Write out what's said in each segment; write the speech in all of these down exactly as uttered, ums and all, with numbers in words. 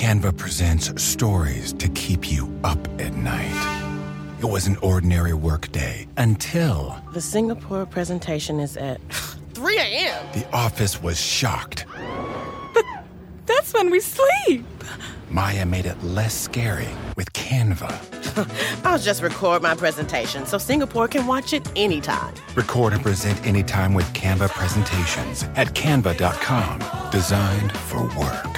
Canva presents stories to keep you up at night. It was an ordinary workday until... The Singapore presentation is at three a.m. The office was shocked. But that's when we sleep. Maya made it less scary with Canva. I'll just record my presentation so Singapore can watch it anytime. Record and present anytime with Canva presentations at canva dot com. Designed for work.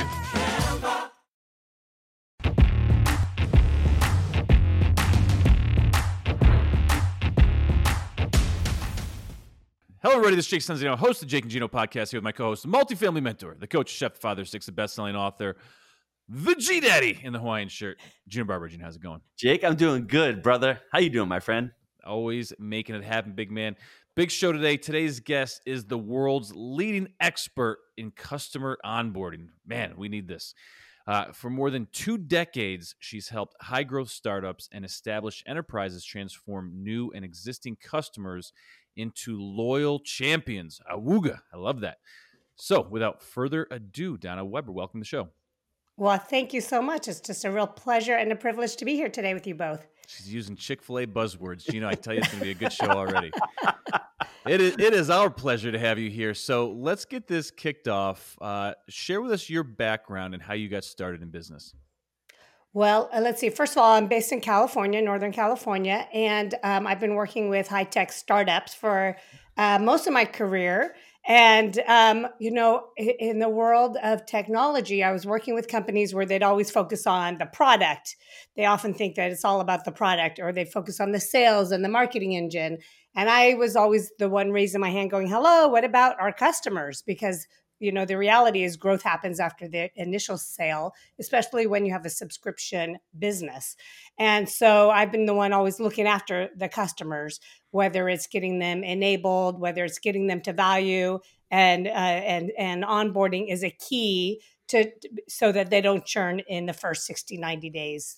Hello, everybody. This is Jake Sanzino, host of the Jake and Gino podcast, here with my co-host, the multifamily mentor, the coach, chef, the father, six, the best-selling author, the G-Daddy in the Hawaiian shirt. Gino Barber. Gino, how's it going? Jake, I'm doing good, brother. How you doing, my friend? Always making it happen, big man. Big show today. Today's guest is the world's leading expert in customer onboarding. Man, we need this. Uh, for more than two decades, she's helped high-growth startups and established enterprises transform new and existing customers into loyal champions. Awooga. I love that. So without further ado, Donna Weber, welcome to the show. Well, thank you so much. It's just a real pleasure and a privilege to be here today with you both. She's using Chick-fil-A buzzwords. Gino, I tell you, it's going to be a good show already. It is, it is our pleasure to have you here. So let's get this kicked off. Uh, share with us your background and how you got started in business. Well, uh, let's see. First of all, I'm based in California, Northern California, and um, I've been working with high-tech startups for uh, most of my career. And, um, you know, in the world of technology, I was working with companies where they'd always focus on the product. They often think that it's all about the product, or they focus on the sales and the marketing engine. And I was always the one raising my hand going, hello, what about our customers? Because you know, the reality is growth happens after the initial sale, especially when you have a subscription business. And so I've been the one always looking after the customers, whether it's getting them enabled, whether it's getting them to value, and uh, and and onboarding is a key to so that they don't churn in the first sixty, ninety days.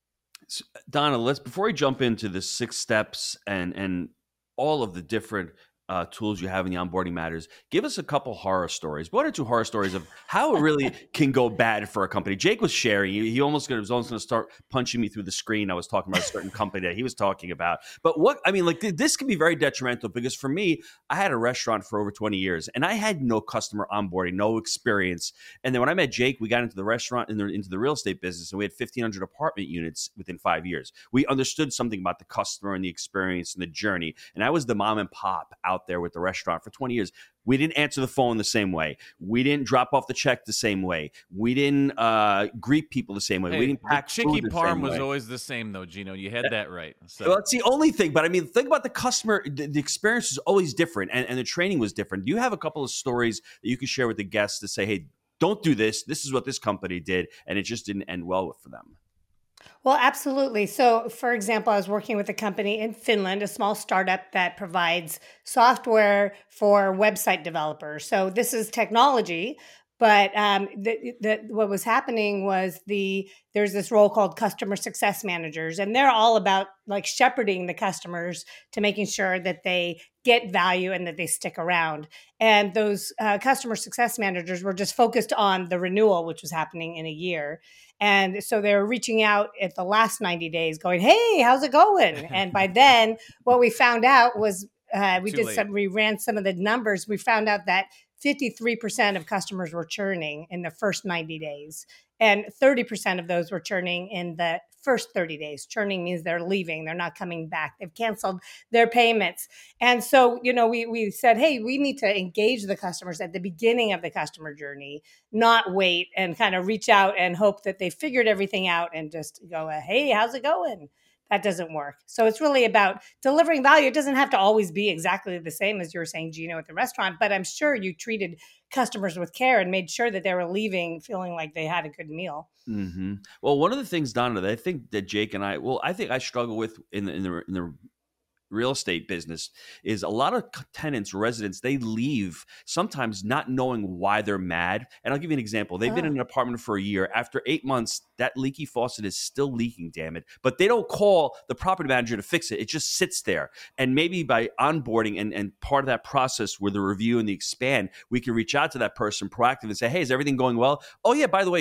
So, Donna, let's before we jump into the six steps and and all of the different Uh, tools you have in the onboarding matters, give us a couple horror stories, one or two horror stories of how it really can go bad for a company. Jake was sharing, he, he almost gonna, was almost going to start punching me through the screen. I was talking about a certain company that he was talking about. But what, I mean, like this can be very detrimental because for me, I had a restaurant for over twenty years and I had no customer onboarding, no experience. And then when I met Jake, we got into the restaurant and into the real estate business and we had fifteen hundred apartment units within five years. We understood something about the customer and the experience and the journey. And I was the mom and pop out there with the restaurant for twenty years. We didn't answer the phone the same way. We didn't drop off the check the same way. We didn't uh, greet people the same way. Hey, we didn't pack the Chicky food the Parm same was way. always the same, though, Gino. You had that right. So. Well, it's the only thing. But I mean, think about the customer. The, the experience is always different, and, and the training was different. Do you have a couple of stories that you can share with the guests to say, hey, don't do this. This is what this company did, and it just didn't end well for them? Well, absolutely. So, for example, I was working with a company in Finland, a small startup that provides software for website developers. So this is technology, but um, the, the, what was happening was the there's this role called customer success managers, and they're all about like shepherding the customers to making sure that they get value and that they stick around. And those uh, customer success managers were just focused on the renewal, which was happening in a year. And so they were reaching out at the last ninety days going, hey, how's it going? And by then, what we found out was uh, we Too did late. some, we ran some of the numbers. We found out that fifty-three percent of customers were churning in the first ninety days. And thirty percent of those were churning in the first thirty days. Churning means they're leaving. They're not coming back. They've canceled their payments. And so, you know, we we said, hey, we need to engage the customers at the beginning of the customer journey, not wait and kind of reach out and hope that they figured everything out and just go, hey, how's it going? That doesn't work. So it's really about delivering value. It doesn't have to always be exactly the same as you were saying, Gino, at the restaurant, but I'm sure you treated customers with care and made sure that they were leaving feeling like they had a good meal. Mm-hmm. Well, one of the things, Donna, that I think that Jake and I, well, I think I struggle with in the, in the, in the real estate business is a lot of tenants, residents, they leave sometimes not knowing why they're mad. And I'll give you an example. They've Oh. been in an apartment for a year. After eight months, that leaky faucet is still leaking, damn it. But they don't call the property manager to fix it. It just sits there. And maybe by onboarding and, and part of that process where the review and the expand, we can reach out to that person proactively and say, hey, is everything going well? Oh, yeah, by the way, Jake,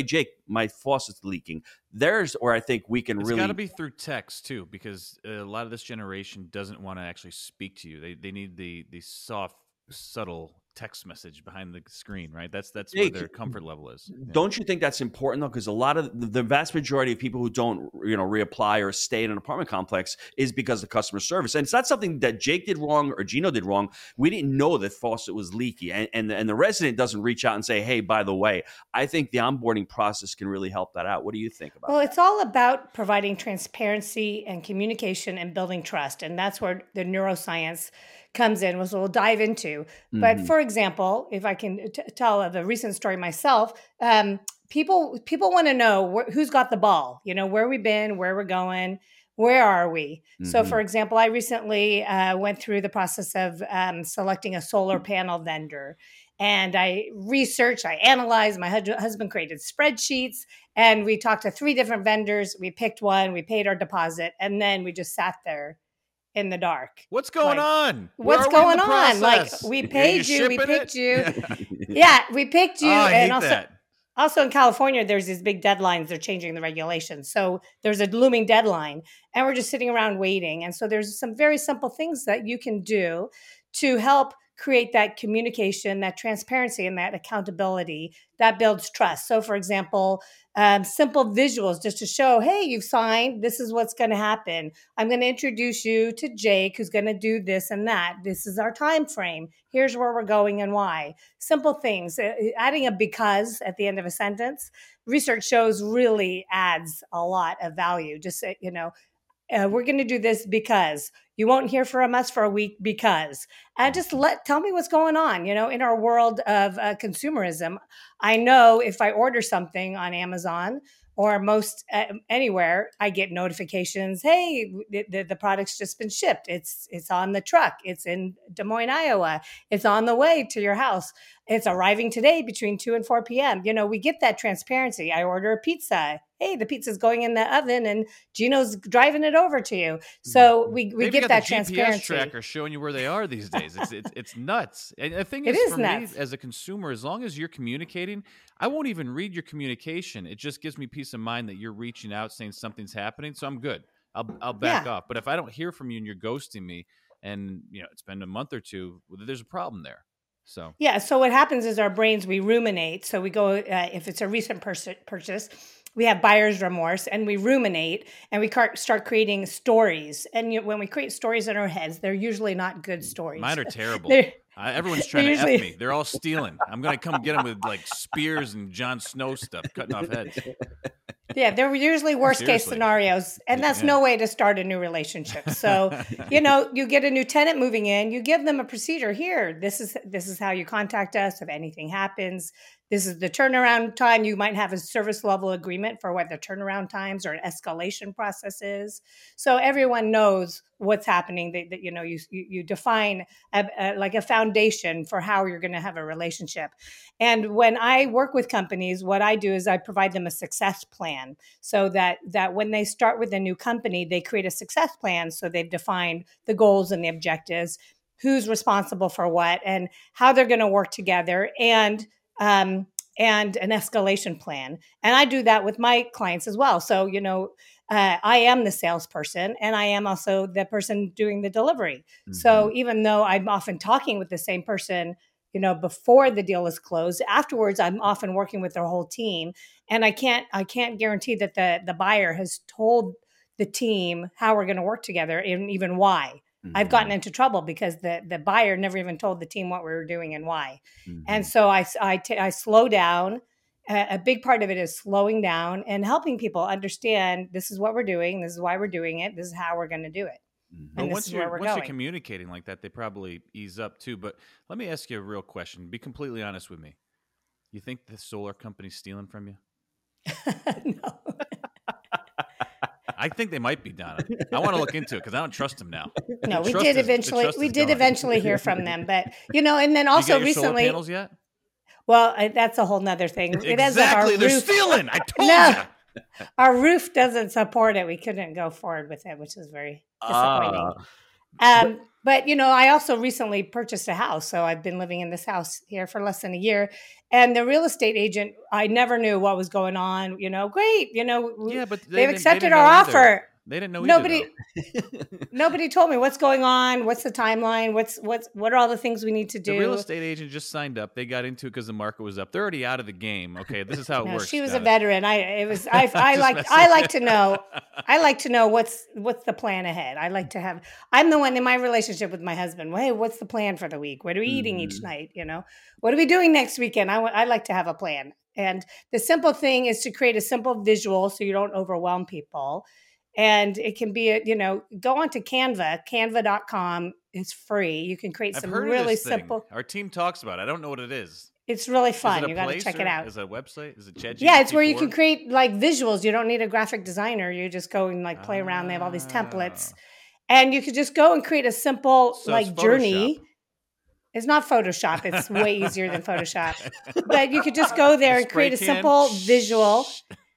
my faucet's leaking. There's where I think we can It's really got to be through text too, because a lot of this generation doesn't want to actually speak to you. They they need the the soft, subtle text message behind the screen, right? That's that's where Jake, their comfort level is. Yeah. Don't you think that's important though? Because a lot of the, the vast majority of people who don't, you know, reapply or stay in an apartment complex is because of customer service, and it's not something that Jake did wrong or Gino did wrong. We didn't know that faucet was leaky, and and the, and the resident doesn't reach out and say, "Hey, by the way." I think the onboarding process can really help that out. What do you think about? Well, that? it's all about providing transparency and communication and building trust, and that's where the neuroscience comes in, which we'll dive into. Mm-hmm. But for example, if I can t- tell of a recent story myself, um, people people want to know wh- who's got the ball, you know, where we've been, where we're going, where are we? Mm-hmm. So for example, I recently uh, went through the process of um, selecting a solar panel vendor. And I researched, I analyzed, my hu- husband created spreadsheets, and we talked to three different vendors. We picked one, we paid our deposit, and then we just sat there in the dark. What's going like, on? What's going on? Like, we paid you, you we picked it? you. Yeah, we picked you. Oh, I and hate also, that. also in California, there's these big deadlines. They're changing the regulations. So there's a looming deadline, and we're just sitting around waiting. And so there's some very simple things that you can do to help create that communication, that transparency, and that accountability that builds trust. So for example, um, simple visuals just to show, hey, you've signed, this is what's going to happen. I'm going to introduce you to Jake, who's going to do this and that. This is our time frame. Here's where we're going and why. Simple things. Uh, adding a because at the end of a sentence, research shows really adds a lot of value. Just, you know, Uh, we're going to do this because you won't hear from us for a week because uh, just let tell me what's going on. You know, in our world of uh, consumerism, I know if I order something on Amazon or most uh, anywhere, I get notifications. Hey, the, the product's just been shipped. It's it's on the truck. It's in Des Moines, Iowa. It's on the way to your house. It's arriving today between two and four p.m. You know, we get that transparency. I order a pizza. Hey, the pizza's going in the oven and Gino's driving it over to you. So we, we Maybe get that the G P S transparency. tracker showing you where they are these days. It's it's, it's nuts. And the thing is, It is for nuts. me as a consumer, as long as you're communicating, I won't even read your communication. It just gives me peace of mind that you're reaching out saying something's happening. So I'm good. I'll I'll back Yeah. off. But if I don't hear from you and you're ghosting me, and you know it's been a month or two, there's a problem there. So Yeah. So what happens is our brains, we ruminate. So we go, uh, if it's a recent pers- purchase, we have buyer's remorse and we ruminate and we car- start creating stories. And you, when we create stories in our heads, they're usually not good stories. mine are terrible. They're- Uh, everyone's trying to usually- F me. They're all stealing. I'm going to come get them with like spears and Jon Snow stuff, cutting off heads. Yeah, they're usually worst case Seriously. scenarios, and that's Yeah. no way to start a new relationship. So, you know, you get a new tenant moving in, you give them a procedure. Here, this is this is how you contact us if anything happens. This is the turnaround time. You might have a service level agreement for what the turnaround times or an escalation process is. So everyone knows what's happening. That, that you know, you you, you define a, a, like a foundation for how you're going to have a relationship. And when I work with companies, what I do is I provide them a success plan so that that when they start with a new company, they create a success plan. So they've defined the goals and the objectives, who's responsible for what, and how they're going to work together, and um, and an escalation plan. And I do that with my clients as well. So, you know, uh, I am the salesperson and I am also the person doing the delivery. Mm-hmm. So even though I'm often talking with the same person, you know, before the deal is closed, afterwards, I'm often working with their whole team. And I can't, I can't guarantee that the, the buyer has told the team how we're going to work together and even why. Mm-hmm. I've gotten into trouble because the, the buyer never even told the team what we were doing and why. Mm-hmm. And so I, I, t- I slow down. A, a big part of it is slowing down and helping people understand this is what we're doing. This is why we're doing it. This is how we're going to do it. Mm-hmm. And once, you're, once you're communicating like that, they probably ease up too. But let me ask you a real question. Be completely honest with me. You think the solar company's stealing from you? No. I think they might be, Donna. I want to look into it because I don't trust them now. No, we trust did is, eventually. We did gone. eventually hear from them, but you know, and then also you get your recently. Solar panels yet? Well, I, that's a whole nother thing. It's it exactly, our they're roof, stealing. I told no, you. Our roof doesn't support it. We couldn't go forward with it, which is very disappointing. Uh, Um, but you know, I also recently purchased a house, so I've been living in this house here for less than a year. And the real estate agent, I never knew what was going on. You know, great. You know, Yeah, but they they've didn't- they accepted didn't our know either. offer. They didn't know Nobody, either, though. nobody told me what's going on. What's the timeline? What's what's what are all the things we need to do? The real estate agent just signed up. They got into it because the market was up. They're already out of the game. Okay, this is how it No, works. she was Got a it. veteran. I it was I I Just like messing I with like you. to know I like to know what's what's the plan ahead. I like to have I'm the one in my relationship with my husband. Well, hey, what's the plan for the week? What are we eating each Mhm. night? You know, what are we doing next weekend? I want I like to have a plan. And the simple thing is to create a simple visual so you don't overwhelm people. And it can be, a, you know, go onto Canva, canva dot com. It's free. You can create I've some heard really of this thing. simple. Our team talks about it. I don't know what it is. It's really Is fun. it a You got to place check it or out. Is it a website? Is it ChatGPT? Yeah, it's where you can four? create like visuals. You don't need a graphic designer. You just go and like play around. They have all these templates. Ah. And you could just go and create a simple So like it's journey. It's not Photoshop. It's way easier than Photoshop. But you could just go there and Spray create a can? simple visual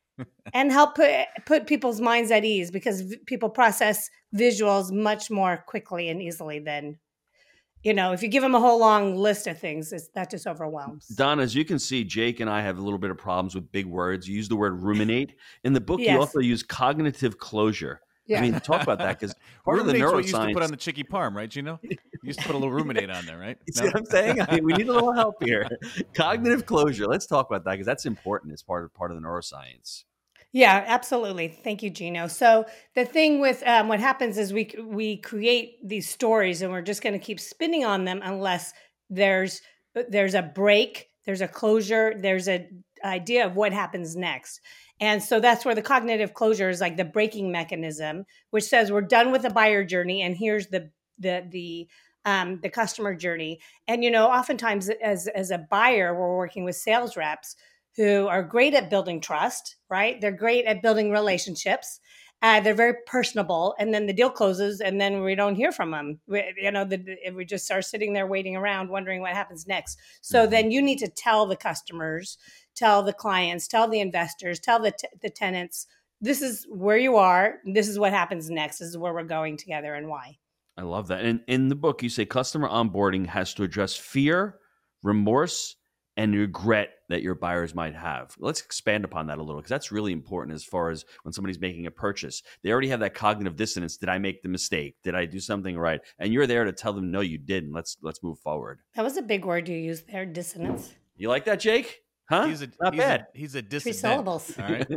and help put put people's minds at ease because v- people process visuals much more quickly and easily than, you know, if you give them a whole long list of things, it's, that just overwhelms. Don, as you can see, Jake and I have a little bit of problems with big words. You use the word ruminate. In the book, Yes. you also use cognitive closure. Yeah. I mean, talk about that because part of the Ruminate's what you used to neuroscience. put on the chicky parm, right, Gino? You used to put a little ruminate on there, right? You see what I'm saying? I mean, we need a little help here. Cognitive closure. Let's talk about that because that's important as part of part of the neuroscience. Yeah, absolutely. Thank you, Gino. So the thing with um, what happens is we we create these stories, and we're just going to keep spinning on them unless there's there's a break, there's a closure, there's a idea of what happens next. And so that's where the cognitive closure is like the braking mechanism, which says we're done with the buyer journey, and here's the the the um, the customer journey. And you know, oftentimes as as a buyer, we're working with sales reps who are great at building trust, right? They're great at building relationships. Uh, they're very personable, and then the deal closes, and then we don't hear from them. We, you know, the, the- we just are sitting there waiting around, wondering what happens next. So Mhm. then you need to tell the customers, tell the clients, tell the investors, tell the t- the tenants, this is where you are. This is what happens next. This is where we're going together, and why. I love that. And in the book, you say customer onboarding has to address fear, remorse, and regret that your buyers might have. Let's expand upon that a little because that's really important as far as when somebody's making a purchase. They already have that cognitive dissonance. Did I make the mistake? Did I do something right? And you're there to tell them, no, you didn't. Let's let's move forward. That was a big word you used there, dissonance. You like that, Jake? Huh? He's a, Not he's bad. A, he's a Three dissident. syllables. All right.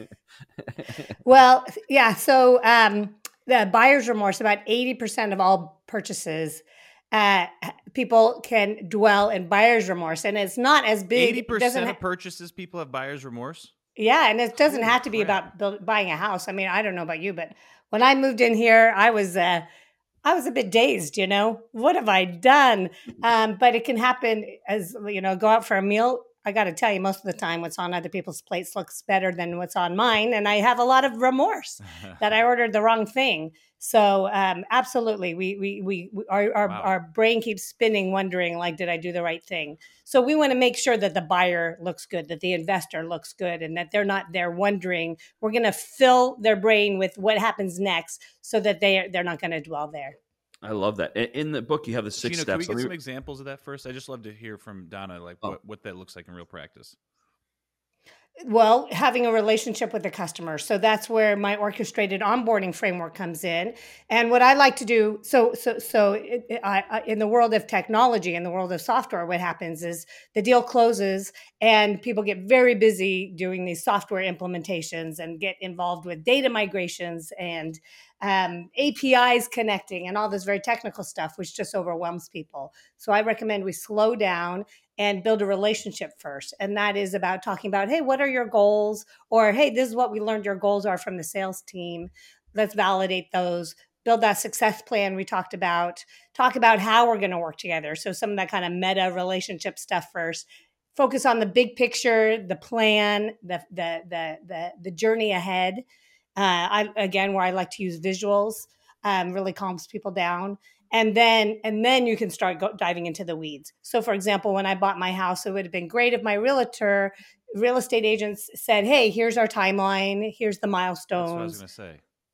Well, yeah. So um, the buyer's remorse, about eighty percent of all purchases, uh, people can dwell in buyer's remorse. And it's not as big. Eighty it doesn't percent ha- of purchases people have buyer's remorse. Yeah, and it doesn't Holy have to be crap. about build, buying a house. I mean, I don't know about you, but when I moved in here, I was uh, I was a bit dazed. You know, what have I done? Um, but it can happen as you know, go out for a meal. I got to tell you, most of the time, what's on other people's plates looks better than what's on mine, and I have a lot of remorse that I ordered the wrong thing. So, um, absolutely, we we we, we our our, Wow. our brain keeps spinning, wondering like, did I do the right thing? So we want to make sure that the buyer looks good, that the investor looks good, and that they're not there wondering. We're going to fill their brain with what happens next, so that they are, they're not going to dwell there. I love that. In- In the book, you have the six Gino, can we steps. get Let me- some examples of that first? I just love to hear from Donna, like Oh. what, what that looks like in real practice. Well, having a relationship with the customer. So that's where my orchestrated onboarding framework comes in. And what I like to do, so so so it, it- I, I, in the world of technology, in the world of software, what happens is the deal closes and people get very busy doing these software implementations and get involved with data migrations and um, A P Is connecting and all this very technical stuff, which just overwhelms people. So I recommend we slow down and build a relationship first. And that is about talking about, hey, what are your goals? Or, hey, this is what we learned your goals are from the sales team. Let's validate those. Build that success plan we talked about. Talk about how we're going to work together. So some of that kind of meta relationship stuff first. Focus on the big picture, the plan, the the the the, the journey ahead. Uh, I again, where I like to use visuals, um, really calms people down. And then, and then you can start go, diving into the weeds. So, for example, when I bought my house, it would have been great if my realtor, real estate agents said, "Hey, here's our timeline. Here's the That's what I was milestones." going to say.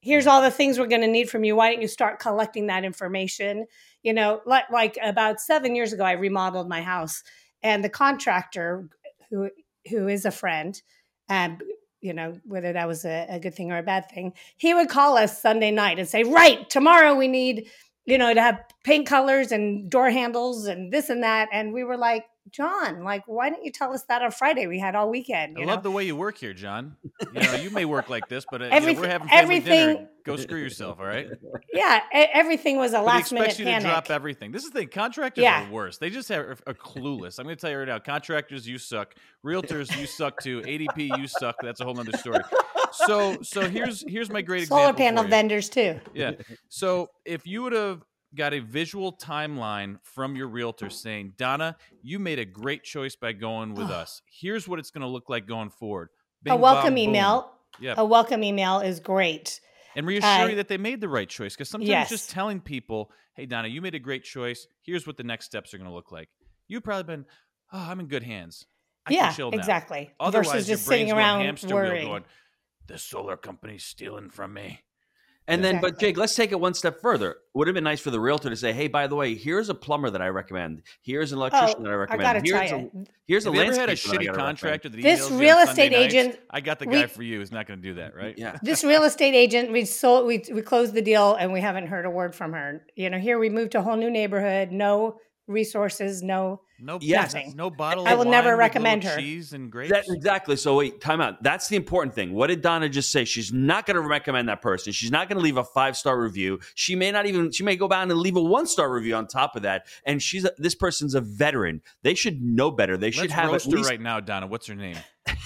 here's all the things we're going to need from you. Why don't you start collecting that information? You know, like, like about seven years ago, I remodeled my house, and the contractor who who is a friend, um, you know, whether that was a, a good thing or a bad thing, he would call us Sunday night and say, right, tomorrow we need, you know, to have paint colors and door handles and this and that. And we were like, John, like, why didn't you tell us that on Friday? We had all weekend. You I know? love the way you work here, John. You know, you may work like this, but uh, you know, Everything- we're having family everything- dinner. Go screw yourself, all right? Yeah, e- everything was a But he last minute expects you panic. to drop everything. This is the thing. Contractors Yeah. are worse. They just have, are clueless. I'm going to tell you right now. Contractors, you suck. Realtors, you suck too. A D P, you suck. That's a whole nother story. So, so here's here's my great Solar example. panel for you. vendors too. Yeah. So if you would have got a visual timeline from your realtor saying, Donna, you made a great choice by going with us. Here's what it's going to look like going forward. Bing, A welcome bam, boom. email. Yeah. A welcome email is great. And reassure Uh, you that they made the right choice. Because sometimes yes. just telling people, hey, Donna, you made a great choice. Here's what the next steps are going to look like. You've probably been, oh, I'm in good hands. I yeah, can chill now. exactly. Otherwise, Versus your just brain's sitting going around hamster wheel worrying. going, the solar company's stealing from me. And then, but Exactly. Jake, let's take it one step further. Would have been nice for the realtor to say, "Hey, by the way, here's a plumber that I recommend. Here's an electrician Oh, that I I recommend. gotta here's tell a, you, here's Have a you ever had a landscaper that I shitty gotta contractor that This emails you on real Sunday estate nights? agent- I got the we- guy for you who's not going to do that, right? recommend." Yeah. This real estate agent, we sold, we we closed the deal, and we haven't heard a word from her. You know, here we moved to a whole new neighborhood, no resources, no. No, Yes. nothing. No bottle I of will wine never with recommend little her. cheese and grapes. That, exactly. So wait, time out. That's the important thing. What did Donna just say? She's not going to recommend that person. She's not going to leave a five star review. She may not even. She may go down and leave a one star review on top of that. And she's a, this person's a veteran. They should know better. They should Let's have roast at her least. right now, Donna. What's her name?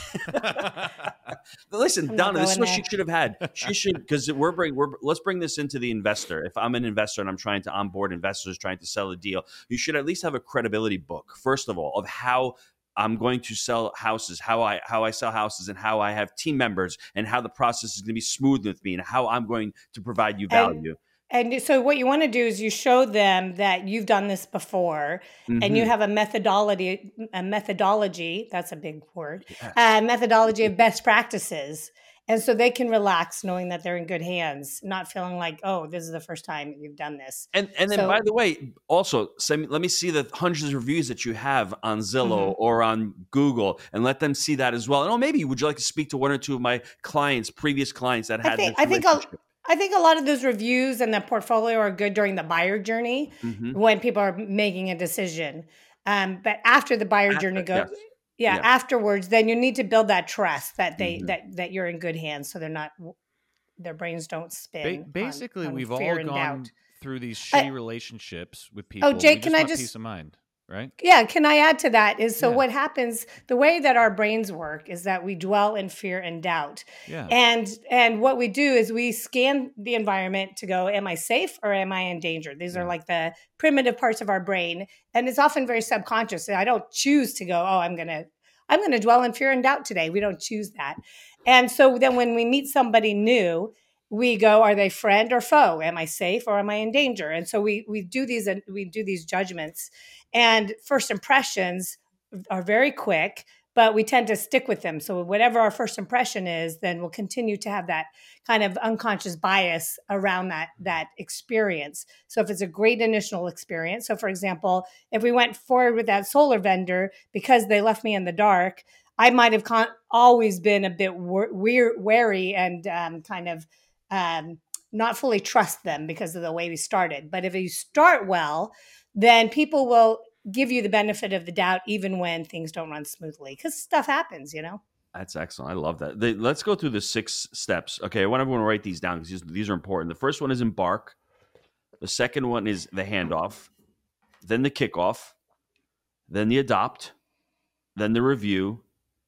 Listen, I'm not Donna, this is going what she there. should have had. She should because we're bring we're let's bring this into the investor. If I'm an investor and I'm trying to onboard investors trying to sell a deal, you should at least have a credibility book, first of all, of how I'm going to sell houses, how I how I sell houses, and how I have team members, and how the process is going to be smooth with me, and how I'm going to provide you And- value. And so what you want to do is you show them that you've done this before, and you Mhm. have a methodology. A methodology. That's a big word. A methodology of best practices. And so they can relax knowing that they're in good hands, not feeling like, oh, this is the first time that you've done this. And and then So- by the way, also send me, let me see the hundreds of reviews that you have on Zillow Mhm. or on Google, and let them see that as well. And oh, maybe would you like to speak to one or two of my clients, previous clients that I had think this I think a, relationship? I think a lot of those reviews and the portfolio are good during the buyer journey Mhm. when people are making a decision. Um, but after the buyer After, journey goes, yes. yeah, Yeah. afterwards, then you need to build that trust that they Mhm. that that you're in good hands, so they're not their brains don't Ba- spin. on- basically, on we've all fear and gone doubt. through these I- shitty relationships with people. We Jake, just can I want just- peace of mind, right? Yeah, can I add to that? Is so Yeah. what happens, the way that our brains work is that we dwell in fear and doubt. Yeah. And and what we do is we scan the environment to go, am I safe or am I in danger? These are Yeah. like the primitive parts of our brain. And it's often very subconscious. I don't choose to go, oh, I'm gonna, I'm gonna dwell in fear and doubt today. We don't choose that. And so then when we meet somebody new, we go, are they friend or foe? Am I safe or am I in danger? And so we we do these we do these judgments. And first impressions are very quick, but we tend to stick with them. So whatever our first impression is, then we'll continue to have that kind of unconscious bias around that that experience. So if it's a great initial experience, so for example, if we went forward with that solar vendor because they left me in the dark, I might have con- always been a bit wor- weir- wary and um, kind of um, not fully trust them because of the way we started. But if you start well, then people will give you the benefit of the doubt even when things don't run smoothly because stuff happens, you know? That's excellent. I love that. The, let's go through the six steps. Okay, I want everyone to write these down because these, these are important. The first one is embark. The second one is the handoff. Then the kickoff. Then the adopt. Then the review.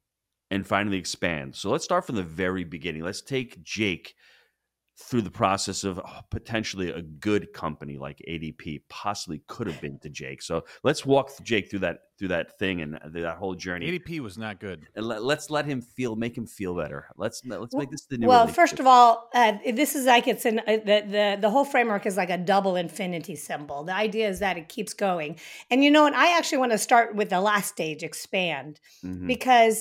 And finally expand. So let's start from the very beginning. Let's take Jake through the process of oh, potentially a good company like A D P possibly could have been to Jake. So let's walk Jake through that through that thing and that whole journey. A D P was not good. And let, let's let him feel, make him feel better. Let's let's make this the new. Well, relationship. first of all, uh, this is like it's an uh, the, the the whole framework is like a double infinity symbol. The idea is that it keeps going, and you know, and I actually want to start with the last stage, expand, Mhm. because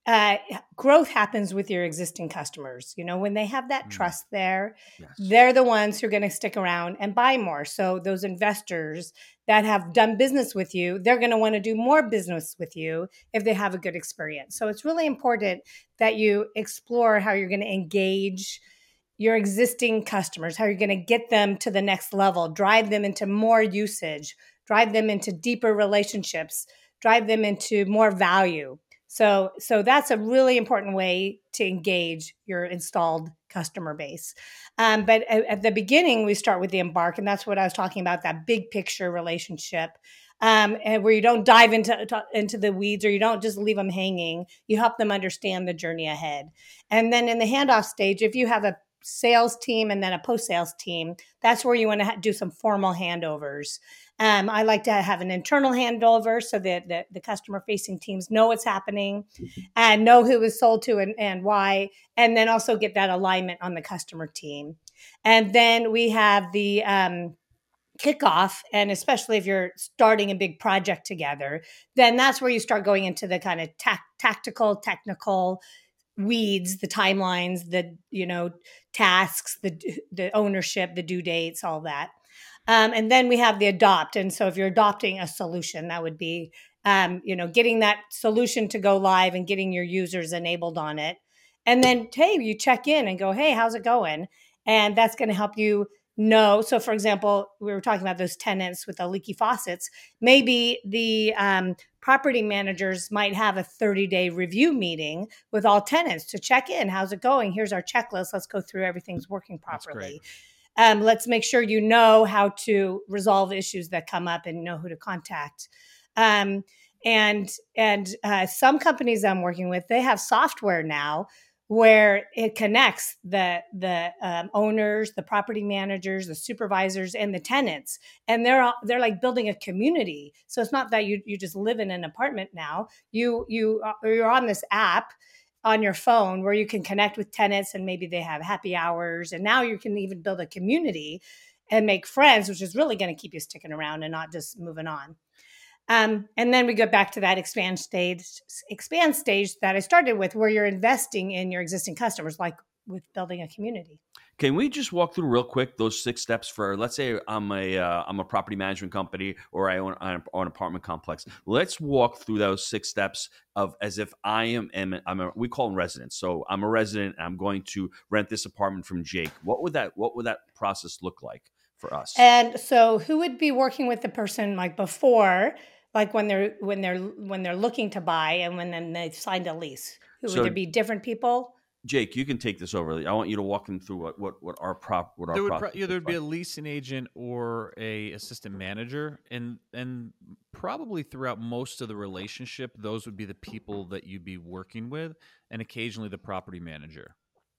uh, growth happens with your existing customers. You know, when they have that Mm. trust there, Yes. they're the ones who are going to stick around and buy more. So those investors that have done business with you, they're going to want to do more business with you if they have a good experience. So it's really important that you explore how you're going to engage your existing customers, how you're going to get them to the next level, drive them into more usage, drive them into deeper relationships, drive them into more value. So, so that's a really important way to engage your installed customer base. Um, but at, at the beginning, we start with the embark, and that's what I was talking about, that big picture relationship, um, and where you don't dive into to, into the weeds, or you don't just leave them hanging. You help them understand the journey ahead. And then in the handoff stage, if you have a sales team and then a post-sales team, that's where you want to ha- do some formal handovers. Um, I like to have an internal handover so that the, the customer-facing teams know what's happening and know who was sold to and, and why, and then also get that alignment on the customer team. And then we have the um, kickoff, and especially if you're starting a big project together, then that's where you start going into the kind of tac- tactical, technical weeds, the timelines, the, you know, tasks, the the ownership, the due dates, all that. Um, and then we have the adopt. And so if you're adopting a solution, that would be, um, you know, getting that solution to go live and getting your users enabled on it. And then, hey, you check in and go, hey, how's it going? And that's going to help you know. So for example, we were talking about those tenants with the leaky faucets. Maybe the um, property managers might have a thirty-day review meeting with all tenants to check in. How's it going? Here's our checklist. Let's go through everything's working properly. Um, let's make sure you know how to resolve issues that come up and know who to contact. Um, and and uh, some companies I'm working with, they have software now where it connects the the um, owners, the property managers, the supervisors, and the tenants, and they're all, they're like building a community. So it's not that you you just live in an apartment now. You you you're on this app on your phone where you can connect with tenants, and maybe they have happy hours, and now you can even build a community and make friends, which is really going to keep you sticking around and not just moving on. Um, and then we go back to that expand stage, expand stage that I started with, where you're investing in your existing customers, like with building a community. Can we just walk through real quick those six steps for, let's say I'm a uh, I'm a property management company, or I own, I own an apartment complex. Let's walk through those six steps of as if I am, am I'm a, we call them residents. So I'm a resident and I'm going to rent this apartment from Jake. What would that what would that process look like for us? And so who would be working with the person like before, like when they're when they're when they're looking to buy, and when then they've signed a lease? Who So- would there be different people? Jake, you can take this over. I want you to walk them through what what, what our prop what our There would prop pro- yeah, there would be a looks leasing agent or a assistant manager, and and probably throughout most of the relationship, those would be the people that you'd be working with, and occasionally the property manager.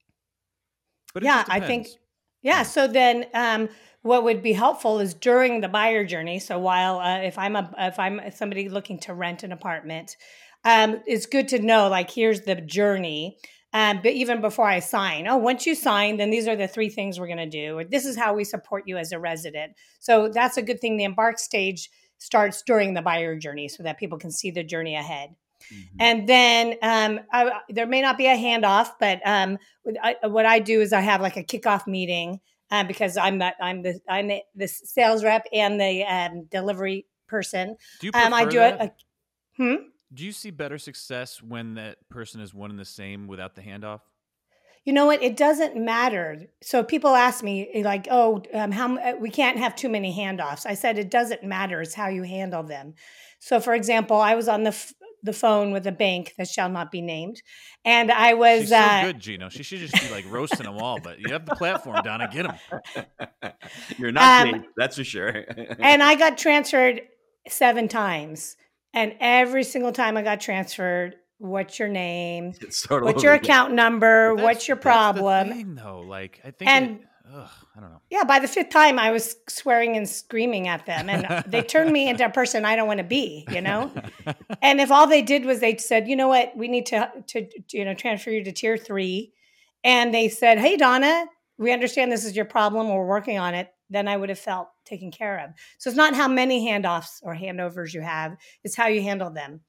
But it Yeah, just I think. depends. Yeah. So then, um, what would be helpful is during the buyer journey. So while uh, if I'm a if I'm somebody looking to rent an apartment, um, it's good to know like here's the journey. Um, but even before I sign, oh, once you sign, then these are the three things we're going to do. Or this is how we support you as a resident. So that's a good thing. The embark stage starts during the buyer journey so that people can see the journey ahead. Mm-hmm. And then um, I, there may not be a handoff, but um, what, I, what I do is I have like a kickoff meeting um, because I'm that I'm the I'm the, the sales rep and the um, delivery person. Do you Um, I prefer do that? it. A, hmm? Do you see better success when that person is one and the same without the handoff? You know what? It doesn't matter. So people ask me like, "Oh, um, how we can't have too many handoffs." I said it doesn't matter. It's how you handle them. So, for example, I was on the f- the phone with a bank that shall not be named, and I was She's so uh, good, Gino. She should just be like roasting them all. But you have the platform, Donna. Get them. You're not Um, paid, that's for sure. and I got transferred seven times, and every single time I got transferred, what's your name? Start all What's over your again. account number? That's- What's your that's the problem? thing, though, like I think, And- it, ugh, I don't know. Yeah, by the fifth time, I was swearing and screaming at them, and they turned me into a person I don't want to be, you know. And if all they did was they said, you know what, we need to to you know transfer you to tier three, and they said, hey Donna, we understand this is your problem, we're working on it, then I would have felt taken care of. So it's not how many handoffs or handovers you have; it's how you handle them.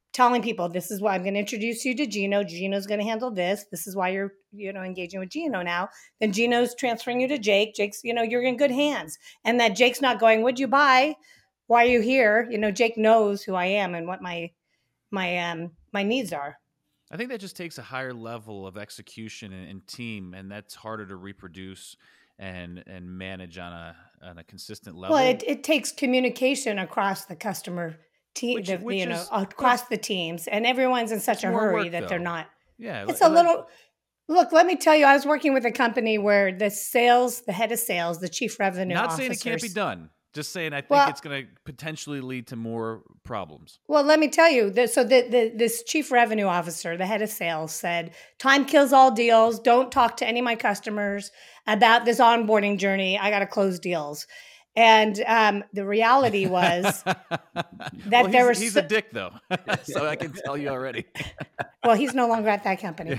telling people, this is why I'm going to introduce you to Gino. Gino's going to handle this. This is why you're, you know, engaging with Gino now. Then Gino's transferring you to Jake. Jake's, you know, you're in good hands. And that Jake's not going, what'd you buy? Why are you here? You know, Jake knows who I am and what my, my, um, my needs are. I think that just takes a higher level of execution and, and team, and that's harder to reproduce and and manage on a on a consistent level. Well, it, it takes communication across the customer team, Which- the, which you know, is- across the teams, and everyone's in such It's a more hurry work, that they're though. not. Yeah, It's I a like- little. Look, let me tell you, I was working with a company where the sales, the head of sales, the chief revenue Not officers. saying it can't be done. Just saying, I think Well- it's going to potentially lead to more problems. Well, let me tell you. That, so the, the this chief revenue officer, the head of sales, said, "Time kills all deals. Don't talk to any of my customers about this onboarding journey. I got to close deals." And um, the reality was, well, there he's, were he's so- a dick, though, so I can tell you already. well, he's no longer at that company.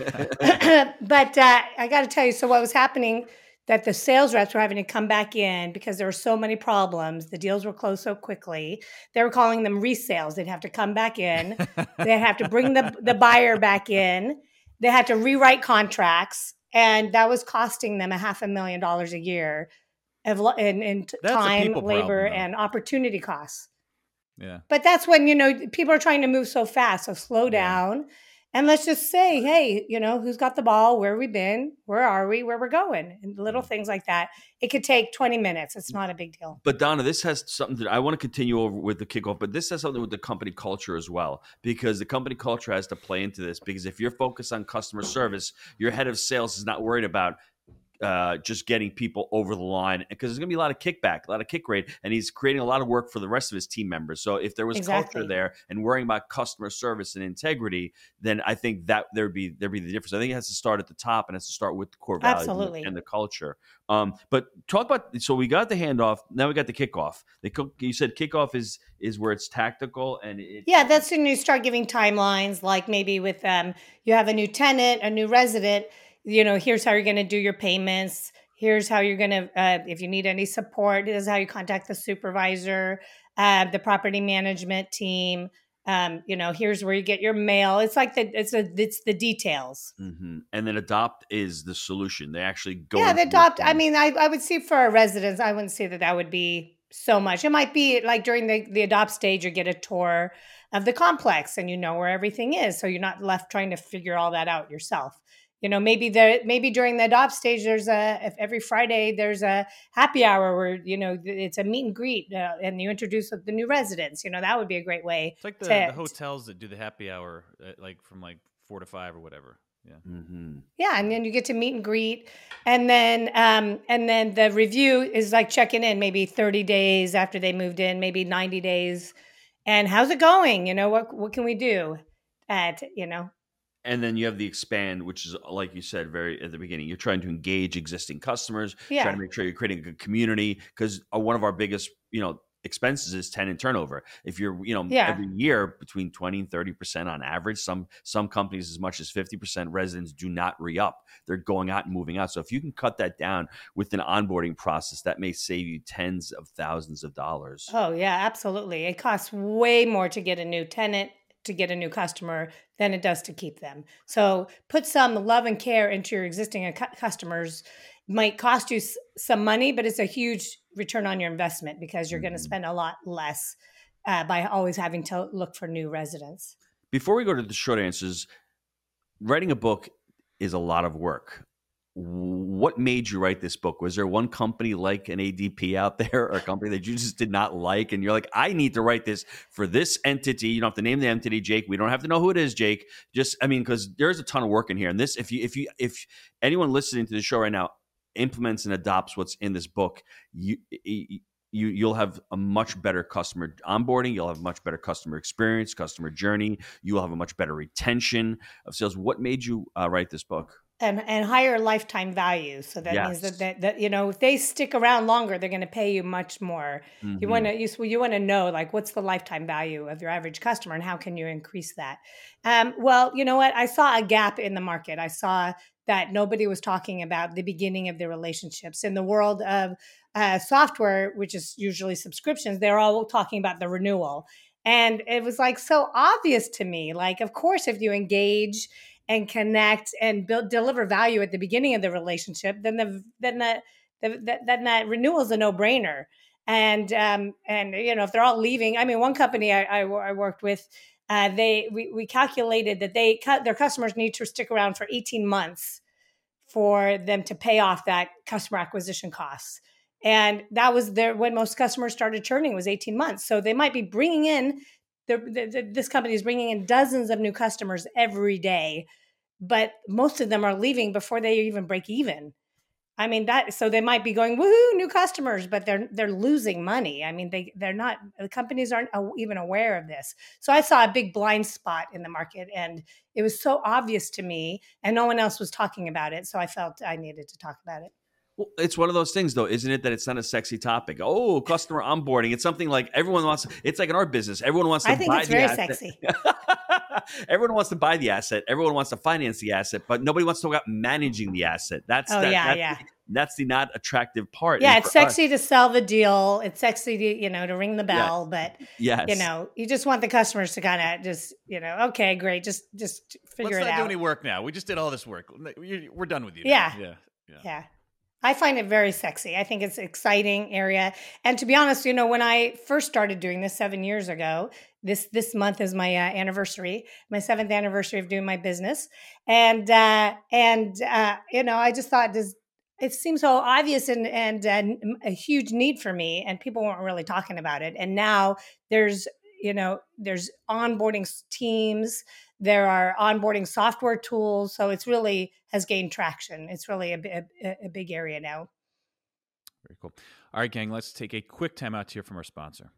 but uh, I got to tell you, so what was happening? That the sales reps were having to come back in because there were so many problems. The deals were closed so quickly. They were calling them resales. They'd have to come back in. They'd have to bring the, the buyer back in. They had to rewrite contracts. And that was costing them a half a million dollars a year of, lo- in, in t- That's a time, people labor, problem, though. and opportunity costs. Yeah. But that's when, you know, people are trying to move so fast. So slow Yeah. down. And let's just say, hey, you know, who's got the ball? Where have we been? Where are we? Where we're going? And little things like that. It could take twenty minutes. It's not a big deal. But Donna, this has something that I want to continue over with the kickoff, but this has something with the company culture as well, because the company culture has to play into this. Because if you're focused on customer service, your head of sales is not worried about uh, just getting people over the line, because there's going to be a lot of kickback, a lot of kick rate, and he's creating a lot of work for the rest of his team members. So if there was Exactly. culture there and worrying about customer service and integrity, then I think that there'd be there'd be the difference. I think it has to start at the top and it has to start with the core values and the- Absolutely. and the culture. Um, but talk about, so we got the handoff, now we got the kickoff. The co- you said kickoff is is where it's tactical and it, Yeah, that's when you start giving timelines, like maybe with um, you have a new tenant, a new resident, you know, here's how you're going to do your payments. Here's how you're going to, uh, if you need any support, this is how you contact the supervisor, uh, the property management team. Um, you know, here's where you get your mail. It's like the, it's a, it's the details. Mhm. And then adopt is the solution. They actually go. Yeah, the into adopt. it I and- mean, I, I would see for our residents, I wouldn't say that that would be so much. It might be like during the, the adopt stage, you get a tour of the complex and you know where everything is. So you're not left trying to figure all that out yourself. You know, maybe there, maybe during the adopt stage, there's a, if every Friday there's a happy hour where, you know, it's a meet and greet uh, and you introduce the new residents. You know, that would be a great way. It's like the, to- the hotels that do the happy hour, uh, like from like four to five or whatever. Yeah. Mhm. Yeah, and then you get to meet and greet, and then um, and then the review is like checking in, maybe thirty days after they moved in, maybe ninety days, and how's it going? You know, what what can we do? At you know, And then you have the expand, which is, like you said, very at the beginning, you're trying to engage existing customers, Yeah. trying to make sure you're creating a good community, because one of our biggest, you know, expenses is tenant turnover. If you're, you know, Yeah. every year between twenty and thirty percent on average, some some companies as much as fifty percent residents do not re-up. They're going out and moving out. So if you can cut that down with an onboarding process, that may save you tens of thousands of dollars. oh yeah, absolutely. It costs way more to get a new tenant, to get a new customer, than it does to keep them. So put some love and care into your existing cu- customers. Might cost you s- some money, but it's a huge return on your investment because you're going to Mhm. spend a lot less uh, by always having to look for new residents. Before we go to the short answers, writing a book is a lot of work. What made you write this book? Was there one company like an A D P out there, or a company that you just did not like, and you're like, I need to write this for this entity? You don't have to name the entity, Jake. We don't have to know who it is, Jake. Just, I mean, because there's a ton of work in here. And this, if you, if you, if anyone listening to the show right now implements and adopts what's in this book, you, you you'll have a much better customer onboarding. You'll have a much better customer experience, customer journey. You will have a much better retention of sales. What made you uh, write this book? And, and higher lifetime value. So that means Yes. that, that, that, you know, if they stick around longer, they're going to pay you much more. You Mhm. want to you, you want to know, like, what's the lifetime value of your average customer and how can you increase that? Um, well, you know what? I saw a gap in the market. I saw that nobody was talking about the beginning of the relationships. In the world of uh, software, which is usually subscriptions, they're all talking about the renewal. And it was like so obvious to me. Like, of course, if you engage and connect and build, deliver value at the beginning of the relationship, then the then the, the, the then that renewal is a no brainer. And um, and you know, if they're all leaving, I mean, one company I, I, I worked with, uh, they we, we calculated that they cut their customers need to stick around for eighteen months for them to pay off that customer acquisition costs. And that was their, when most customers started churning was eighteen months. So they might be bringing in, the, the, this company is bringing in dozens of new customers every day, but most of them are leaving before they even break even. I mean, that, so they might be going, woohoo, new customers, but they're, they're losing money. I mean, they, they're not, the companies aren't even aware of this. So I saw a big blind spot in the market, and it was so obvious to me, and no one else was talking about it. So I felt I needed to talk about it. Well, it's one of those things, though, isn't it, that it's not a sexy topic? Oh, customer onboarding. It's something like everyone wants. It's like in our business, everyone wants to I think buy it's the very asset. sexy. Everyone wants to buy the asset. Everyone wants to finance the asset, but nobody wants to talk about managing the asset. That's Oh, that, yeah, that's, yeah. The, that's the not attractive part. Yeah, And it's for us- sexy to sell the deal. It's sexy to, you know, to ring the bell, but Yes. you know, you just want the customers to kind of just, you know, okay, great, just just figure Let's it not do out. any work now. We just did all this work. We're done with you. now. Yeah. Yeah. Yeah. Yeah. I find it very sexy. I think it's an exciting area. And to be honest, you know, when I first started doing this seven years ago, this this month is my uh, anniversary, my seventh anniversary of doing my business. And, uh, and uh, you know, I just thought this, it seems so obvious and, and uh, a huge need for me, and people weren't really talking about it. And now there's, you know, there's onboarding teams, there are onboarding software tools. So it's really has gained traction. It's really a, a, a big area now. Very cool. All right, gang, let's take a quick time out here from our sponsor.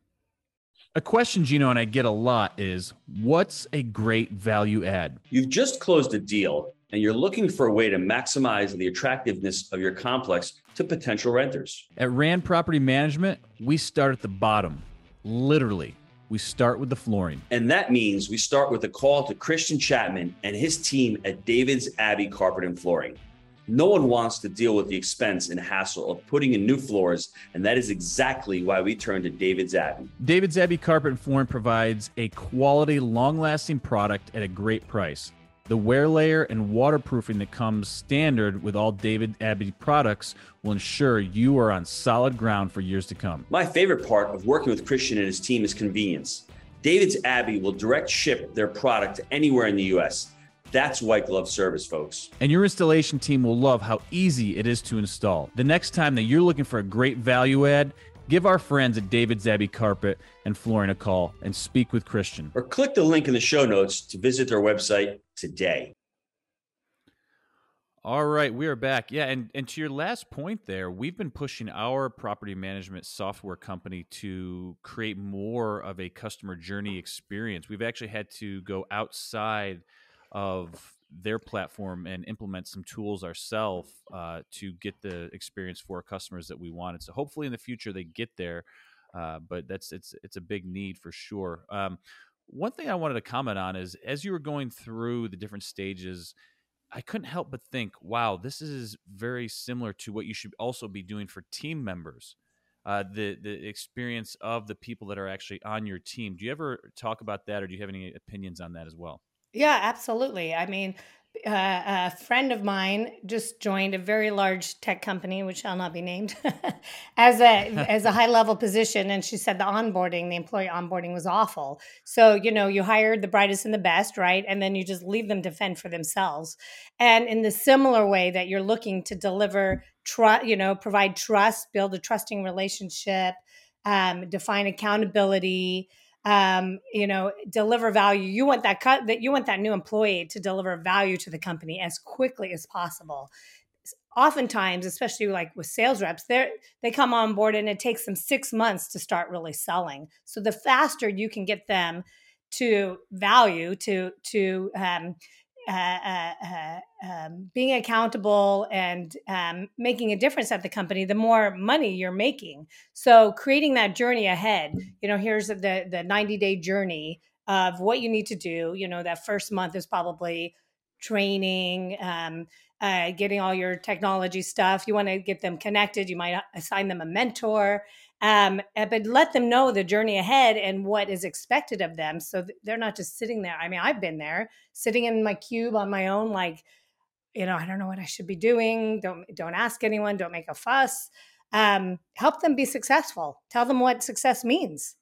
A question Gino and I get a lot is, what's a great value add? You've just closed a deal and you're looking for a way to maximize the attractiveness of your complex to potential renters. At Rand Property Management, we start at the bottom. Literally, we start with the flooring. And that means we start with a call to Christian Chapman and his team at David's Abbey Carpet and Flooring. No one wants to deal with the expense and hassle of putting in new floors, and that is exactly why we turned to David's Abbey. David's Abbey Carpet and Flooring provides a quality, long-lasting product at a great price. The wear layer and waterproofing that comes standard with all David Abbey products will ensure you are on solid ground for years to come. My favorite part of working with Christian and his team is convenience. David's Abbey will direct ship their product to anywhere in the U S. That's white glove service, folks. And your installation team will love how easy it is to install. The next time that you're looking for a great value add, give our friends at David's Abbey Carpet and Flooring a call and speak with Christian. Or click the link in the show notes to visit their website today. All right, we are back. Yeah, and, and to your last point there, we've been pushing our property management software company to create more of a customer journey experience. We've actually had to go outside of their platform and implement some tools ourselves uh, to get the experience for our customers that we wanted. So hopefully in the future they get there, uh, but that's it's it's a big need for sure. Um, one thing I wanted to comment on is, as you were going through the different stages, I couldn't help but think, wow, this is very similar to what you should also be doing for team members. Uh, the the experience of the people that are actually on your team. Do you ever talk about that, or do you have any opinions on that as well? Yeah, absolutely. I mean, uh, a friend of mine just joined a very large tech company, which shall not be named, as a as a high level position, and she said the onboarding, the employee onboarding, was awful. So you know, you hired the brightest and the best, right? And then you just leave them to fend for themselves. And in the similar way that you're looking to deliver, tr- you know, provide trust, build a trusting relationship, um, define accountability. Um, you know, deliver value. You want that cut that you want that new employee to deliver value to the company as quickly as possible. Oftentimes, especially like with sales reps, they they come on board and it takes them six months to start really selling. So the faster you can get them to value, to to um, uh, uh, uh, um, being accountable and um, making a difference at the company, the more money you're making. So creating that journey ahead, you know, here's the the ninety day journey of what you need to do. You know, that first month is probably training, um, uh, getting all your technology stuff. You want to get them connected. You might assign them a mentor. Um, uh, but let them know the journey ahead and what is expected of them. So th- they're not just sitting there. I mean, I've been there sitting in my cube on my own, like, you know, I don't know what I should be doing. Don't, don't ask anyone. Don't make a fuss. Um, help them be successful. Tell them what success means.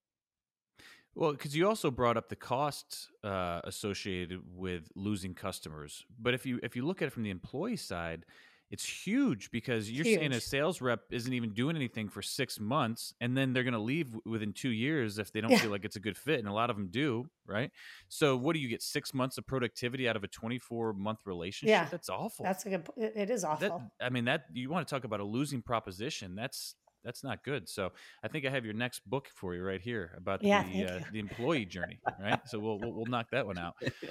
Well, because you also brought up the costs uh, associated with losing customers, but if you if you look at it from the employee side, it's huge because you're saying a Huge. sales rep isn't even doing anything for six months, and then they're going to leave w- within two years if they don't Yeah. feel like it's a good fit, and a lot of them do, right? So, what do you get? Six months of productivity out of a twenty-four month relationship? Yeah. That's awful. That's a good, it it is That awful. I mean, that you want to talk about a losing proposition? That's that's not good. So I think I have your next book for you right here about Yeah, the thank uh, you. the employee journey, right? So we'll, we'll we'll knock that one out.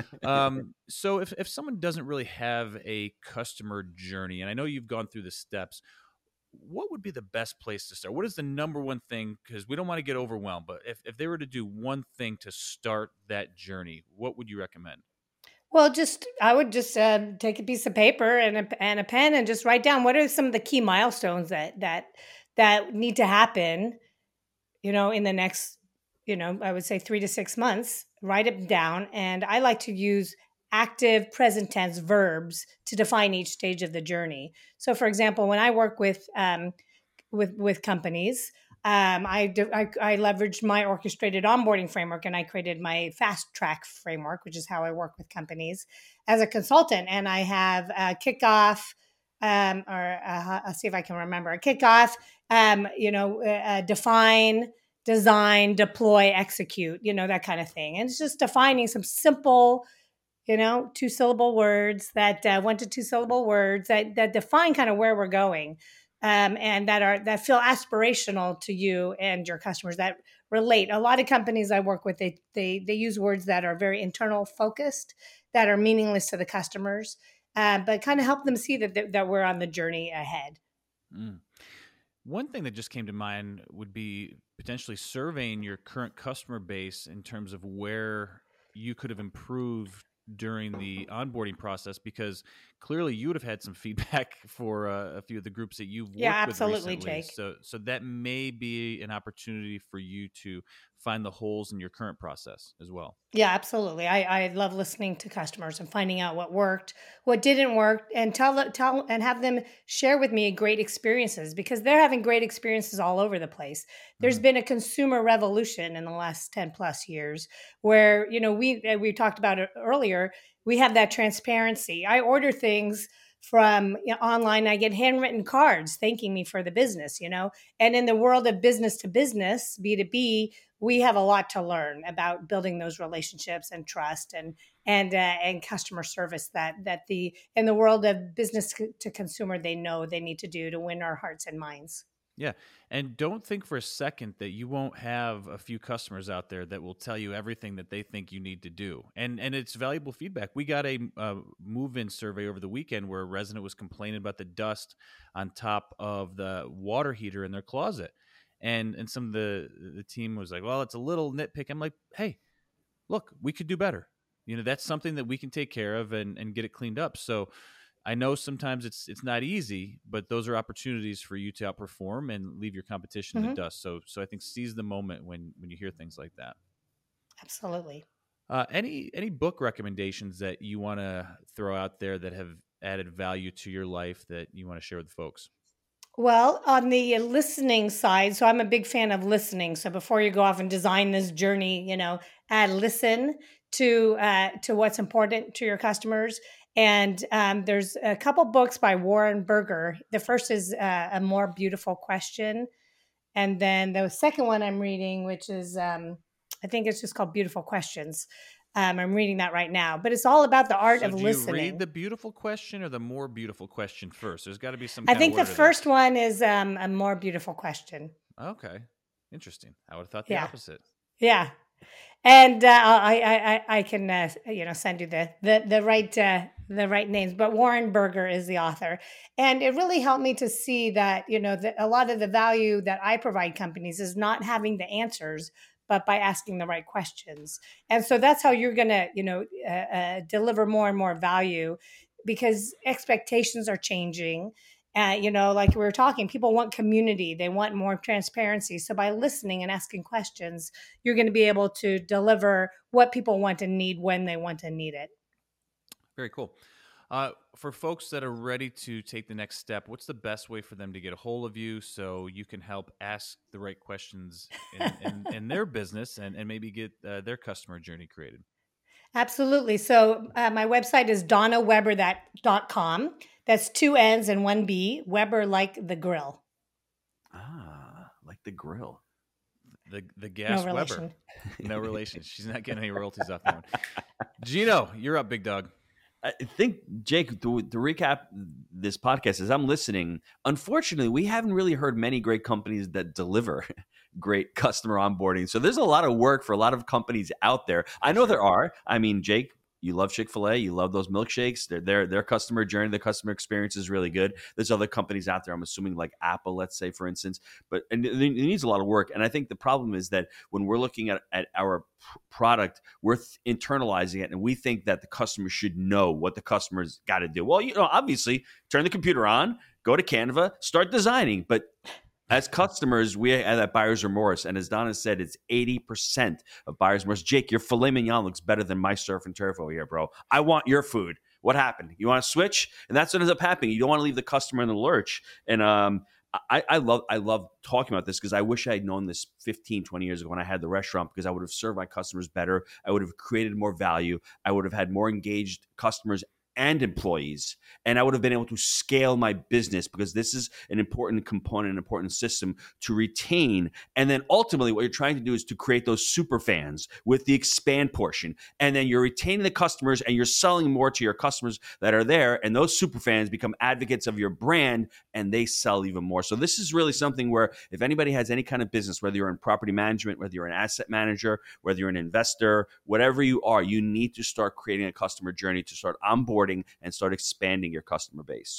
Um, so if if someone doesn't really have a customer journey, and I know you've gone through the steps, what would be the best place to start? What is the number one thing? Because we don't want to get overwhelmed, but if if they were to do one thing to start that journey, what would you recommend? Well, just I would just uh, take a piece of paper and a, and a pen and just write down what are some of the key milestones that that that need to happen, you know, in the next, you know, I would say three to six months. Write it down, and I like to use active present tense verbs to define each stage of the journey. So, for example, when I work with um, with with companies. Um, I, do- I I leveraged my orchestrated onboarding framework, and I created my fast track framework, which is how I work with companies as a consultant. And I have a kickoff, um, or uh, I'll see if I can remember a kickoff. Um, you know, uh, uh, define, design, deploy, execute. You know, that kind of thing. And it's just defining some simple, you know, two syllable words that uh, one to two syllable words that that define kind of where we're going, um, and that are that feel aspirational to you and your customers, that relate. A lot of companies I work with, they they they use words that are very internal focused, that are meaningless to the customers, uh, but kind of help them see that that that we're on the journey ahead. Mm. One thing that just came to mind would be potentially surveying your current customer base in terms of where you could have improved during the onboarding process, because clearly you would have had some feedback for uh, a few of the groups that you've worked Yeah, with absolutely, recently. Jake. So, so that may be an opportunity for you to find the holes in your current process as well. Yeah, absolutely. I, I love listening to customers and finding out what worked, what didn't work, and tell the- tell and have them share with me great experiences, because they're having great experiences all over the place. There's Mhm. been a consumer revolution in the last ten plus years where, you know, we uh, we talked about it earlier, we have that transparency. I order things from, you know, online, I get handwritten cards thanking me for the business, you know. And in the world of business to business, B two B, we have a lot to learn about building those relationships and trust and and uh, and customer service that that the in the world of business to consumer, they know they need to do to win our hearts and minds. Yeah. And don't think for a second that you won't have a few customers out there that will tell you everything that they think you need to do. And and it's valuable feedback. We got a, uh move-in survey over the weekend where a resident was complaining about the dust on top of the water heater in their closet. And and some of the the team was like, "Well, it's a little nitpick." I'm like, "Hey, look, we could do better. You know, that's something that we can take care of and, and get it cleaned up." So I know sometimes it's it's not easy, but those are opportunities for you to outperform and leave your competition in Mhm. the dust. So so I think seize the moment when when you hear things like that. Absolutely. Uh, any any book recommendations that you want to throw out there that have added value to your life that you want to share with folks? Well, on the listening side, so I'm a big fan of listening. So before you go off and design this journey, you know, add listen to uh, to what's important to your customers. And um, there's a couple books by Warren Berger. The first is uh, A More Beautiful Question, and then the second one I'm reading, which is um, I think it's just called Beautiful Questions. Um, I'm reading that right now, but it's all about the art So of do you read listening. the beautiful question or the more beautiful question first? There's got to be some I kind think of the order there. first one is um, A More Beautiful Question. Okay, interesting. I would have thought the Yeah. opposite. Yeah, and uh, I, I, I, I can, uh, you know, send you the the the right uh, the right names. But Warren Berger is the author, and it really helped me to see that, you know, that a lot of the value that I provide companies is not having the answers, but by asking the right questions. And so that's how you're gonna, you know, uh, uh, deliver more and more value, because expectations are changing. Uh, you know, like we were talking, people want community. They want more transparency. So by listening and asking questions, you're going to be able to deliver what people want and need when they want and need it. Very cool. Uh, for folks that are ready to take the next step, what's the best way for them to get a hold of you so you can help ask the right questions in, in, in their business and, and maybe get uh, their customer journey created? Absolutely. So uh, my website is donna weber dot com. That's two N's and one B. Weber like the grill. Ah, like the grill. The the gas No Weber. relation. No relation. She's not getting any royalties off that one. Gino, you're up, big dog. I think, Jake, to, to recap this podcast, as I'm listening, unfortunately, we haven't really heard many great companies that deliver great customer onboarding. So there's a lot of work for a lot of companies out there. I know there are. I mean, Jake, you love Chick-fil-A. You love those milkshakes. Their, their, their customer journey, the customer experience is really good. There's other companies out there, I'm assuming like Apple, let's say, for instance. But and it, it needs a lot of work. And I think the problem is that when we're looking at, at our product, we're th- internalizing it. And we think that the customer should know what the customer's got to do. Well, you know, obviously, turn the computer on, go to Canva, start designing. But as customers, we have that buyer's remorse. And as Donna said, it's eighty percent of buyer's remorse. Jake, your filet mignon looks better than my surf and turf over here, bro. I want your food. What happened? You want to switch? And that's what ends up happening. You don't want to leave the customer in the lurch. And um, I, I love I love talking about this because I wish I had known this fifteen, twenty years ago when I had the restaurant, because I would have served my customers better. I would have created more value. I would have had more engaged customers and employees, and I would have been able to scale my business, because this is an important component, an important system to retain. And then ultimately what you're trying to do is to create those super fans with the expand portion. And then you're retaining the customers and you're selling more to your customers that are there. And those super fans become advocates of your brand and they sell even more. So this is really something where if anybody has any kind of business, whether you're in property management, whether you're an asset manager, whether you're an investor, whatever you are, you need to start creating a customer journey to start onboarding and start expanding your customer base.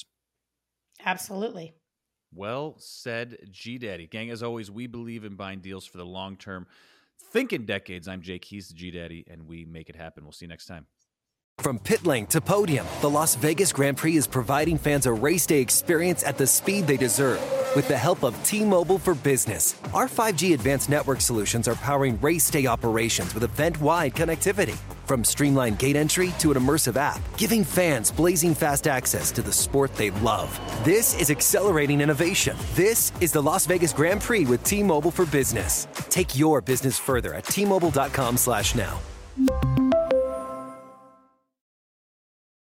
Absolutely. Well said, G-Daddy. Gang, as always, we believe in buying deals for the long term. Think in decades. I'm Jake. He's the G-Daddy, and we make it happen. We'll see you next time. From pit lane to podium, the Las Vegas Grand Prix is providing fans a race day experience at the speed they deserve. With the help of T-Mobile for Business, our five G advanced network solutions are powering race day operations with event-wide connectivity. From streamlined gate entry to an immersive app, giving fans blazing fast access to the sport they love. This is accelerating innovation. This is the Las Vegas Grand Prix with T-Mobile for Business. Take your business further at T Mobile dot com slash now.